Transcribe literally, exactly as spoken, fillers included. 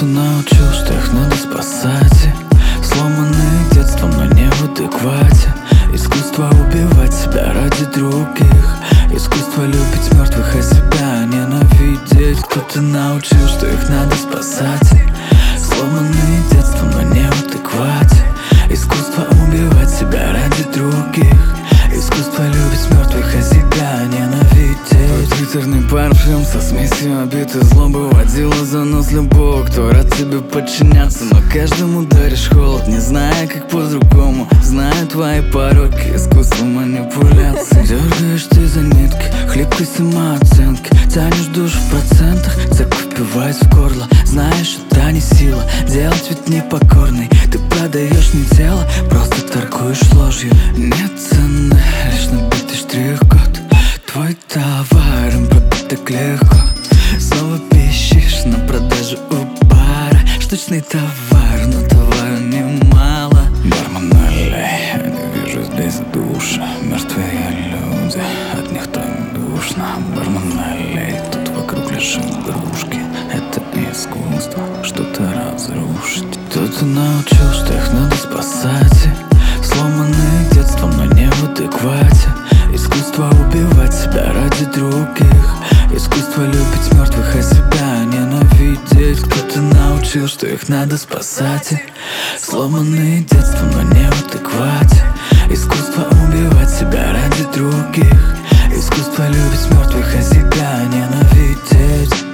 Кто-то научил, что их надо спасать. Сломанные детством, но не в адеквате. Искусство убивать себя ради других. Искусство любить мертвых, а себя ненавидеть. Кто-то научил, что их надо спасать. Сломанные детством, но не в адеквате. Искусство убивать себя ради других. Искусство любить мертвых, а себя ненавидеть. Твиттерный парфюм со смесью обид и злобы водила за нос любого, кто рад тебе подчиняться. Но каждому даришь холод, не зная, как по-другому. Зная твои пороки, искусство манипуляций. Дергаешь ты за нитки, хлипкой самооценки. Тянешь душу в процентах, цепь впиваясь в горло. Знаешь, это не сила, делать ведь непокорный. Ты продаешь не тело, просто торгуешь ложью. Нет цены, лишь набитый штрих-код. Твой товар им пробить так легко. Снова пищишь на продажу у бара. Штучный товар, но товара немало. Бармен, налей, я не вижу здесь души. Мертвые люди, от них так душно. Бармен, налей, тут вокруг лишь игрушки. Это искусство, что-то разрушить. Кто-то научил, что их надо спасать. Сломанные детством, но не в адеквате. Искусство убивать себя ради других. Искусство любить мертвых, а себя ненавидеть. Кто-то научил, что их надо спасать. Сломанные детством, но не в адеквате. Искусство убивать себя ради других. Искусство любить мертвых, а себя ненавидеть.